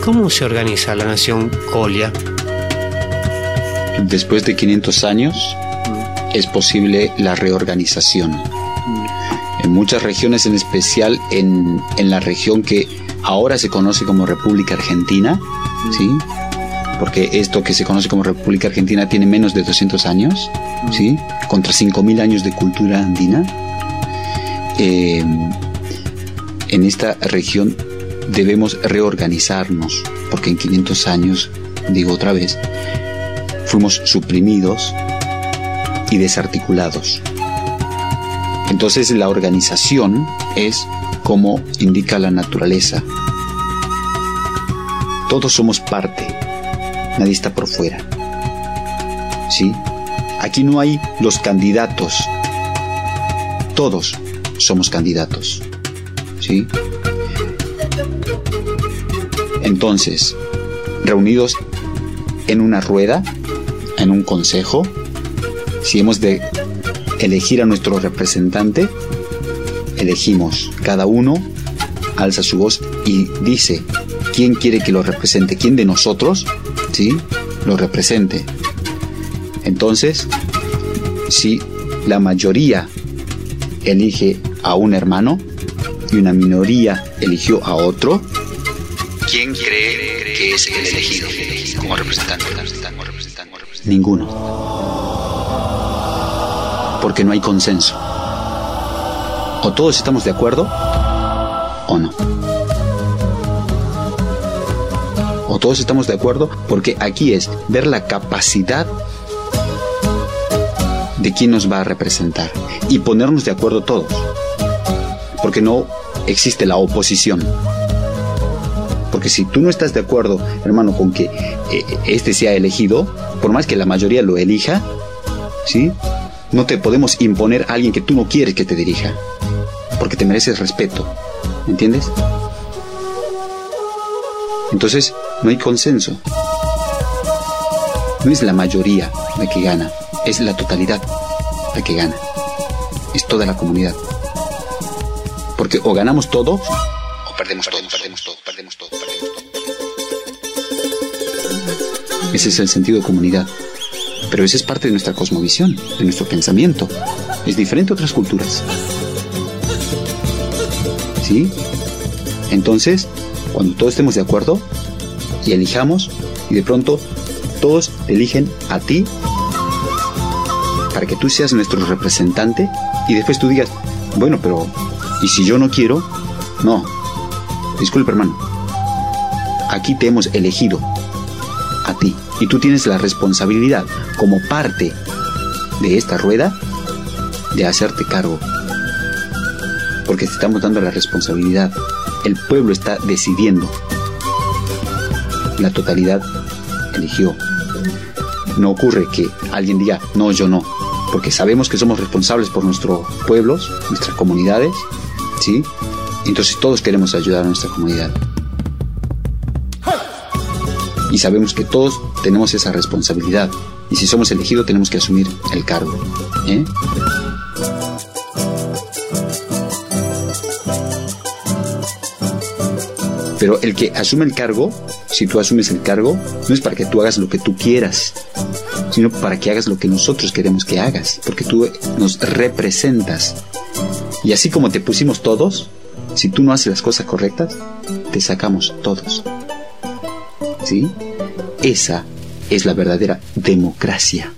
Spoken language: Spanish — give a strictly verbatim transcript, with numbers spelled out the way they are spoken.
¿Cómo se organiza la nación Colia? Después de quinientos años es posible la reorganización. En muchas regiones, en especial en, en la región que ahora se conoce como República Argentina, ¿sí? Porque esto que se conoce como República Argentina tiene menos de doscientos años, ¿sí? Contra cinco mil años de cultura andina. Eh, en esta región debemos reorganizarnos, porque en quinientos años, digo otra vez, fuimos suprimidos y desarticulados. Entonces la organización es como indica la naturaleza. Todos somos parte, nadie está por fuera, ¿sí? Aquí no hay los candidatos, todos somos candidatos, ¿sí? Entonces, reunidos en una rueda, en un consejo, si hemos de elegir a nuestro representante, elegimos, cada uno alza su voz y dice quién quiere que lo represente, quién de nosotros, ¿sí?, lo represente. Entonces, si la mayoría elige a un hermano y una minoría eligió a otro, ¿quién cree que es el elegido como representante? Ninguno. Porque no hay consenso. O todos estamos de acuerdo o no. O todos estamos de acuerdo, porque aquí es ver la capacidad de quién nos va a representar y ponernos de acuerdo todos. Porque no existe la oposición. Porque si tú no estás de acuerdo, hermano, con que eh, este sea elegido, por más que la mayoría lo elija, ¿sí?, no te podemos imponer a alguien que tú no quieres que te dirija, porque te mereces respeto, ¿entiendes? Entonces, no hay consenso. No es la mayoría la que gana, es la totalidad la que gana. Es toda la comunidad. Porque o ganamos todo, o perdemos todo, perdemos todo, perdemos todo, perdemos todo. Ese es el sentido de comunidad. Pero esa es parte de nuestra cosmovisión, de nuestro pensamiento. Es diferente a otras culturas, ¿sí? Entonces, cuando todos estemos de acuerdo y elijamos, y de pronto todos eligen a ti para que tú seas nuestro representante, y después tú digas, bueno, pero ¿y si yo no quiero? No, disculpe, hermano, aquí te hemos elegido a ti, y tú tienes la responsabilidad como parte de esta rueda de hacerte cargo, porque te estamos dando la responsabilidad. El pueblo está decidiendo, la totalidad eligió. No ocurre que alguien diga no, yo no, porque sabemos que somos responsables por nuestros pueblos, nuestras comunidades, ¿sí? Entonces todos queremos ayudar a nuestra comunidad. Y sabemos que todos tenemos esa responsabilidad. Y si somos elegidos, tenemos que asumir el cargo, ¿eh? Pero el que asume el cargo, si tú asumes el cargo, no es para que tú hagas lo que tú quieras, sino para que hagas lo que nosotros queremos que hagas, porque tú nos representas. Y así como te pusimos todos, si tú no haces las cosas correctas, te sacamos todos, ¿sí? Esa es la verdadera democracia.